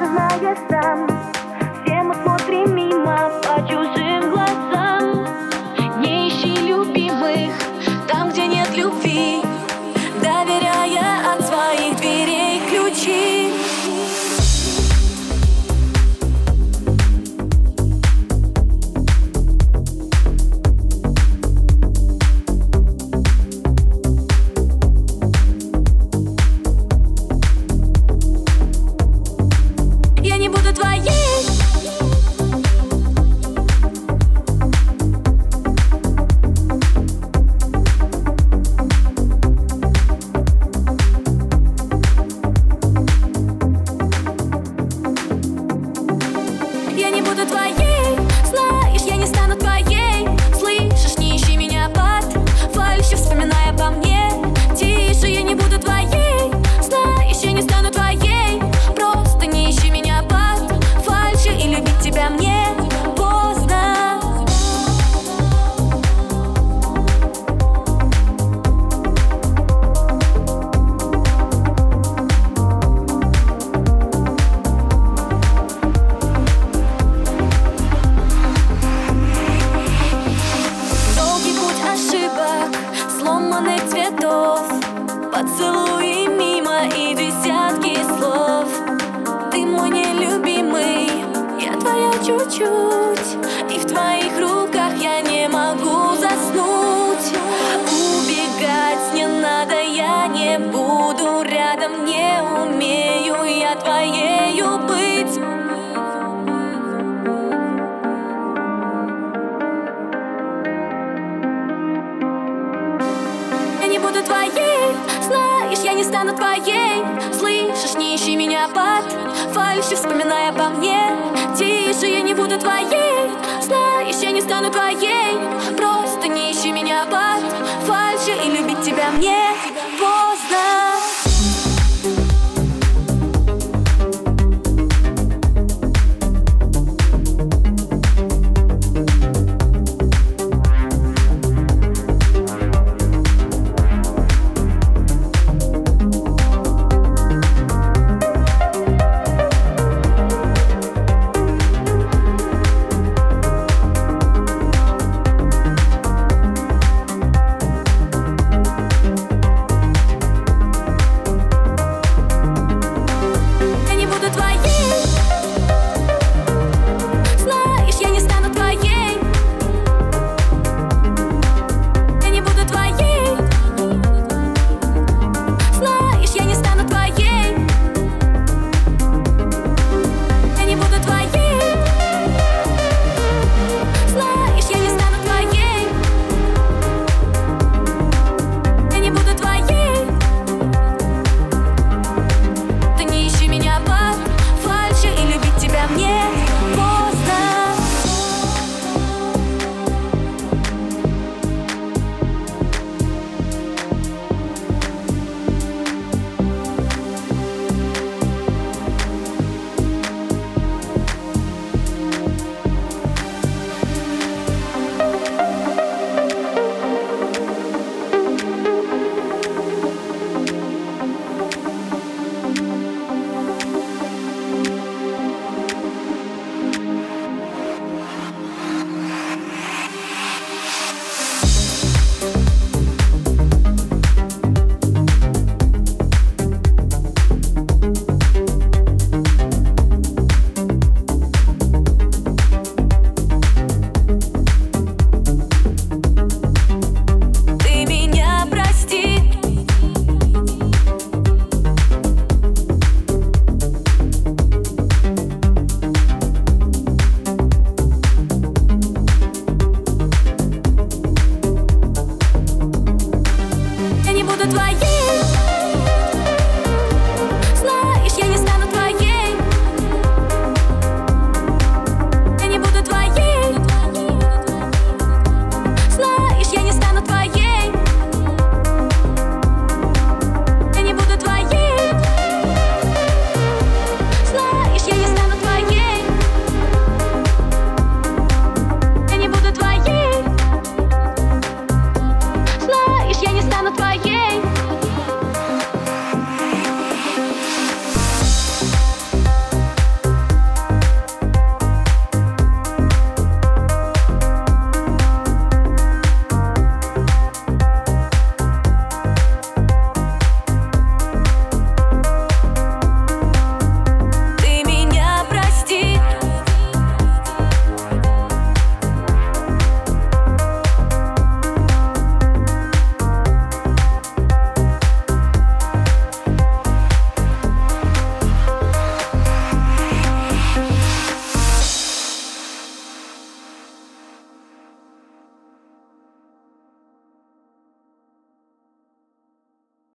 зная сам, все мы смотрим мимо по чужим глазам. Не ищи любимых там, где нет любви, доверяя от своих дверей ключи. Я не буду твоей. Я не буду твоей, знаешь, я не стану твоей. Слышишь, не ищи меня под фальшью, вспоминая обо мне. Тише, я не буду твоей, знаешь, я не стану твоей. Просто не ищи меня под фальшью, и любить тебя мне поздно. Сломанных цветов, поцелуи мимо и десятки слов. Ты мой нелюбимый, я твоя чуть-чуть, и в твоих руках я не могу заснуть. Убегать не надо, я не буду рядом, не умею я твоею быть. Я не буду твоей, знаешь, я не стану твоей. Слышишь, не ищи меня под фальшью, вспоминая обо мне. Тише, я не буду твоей, знаешь, я не стану твоей. Просто не ищи меня под фальшью, и любить тебя мне поздно. Твоей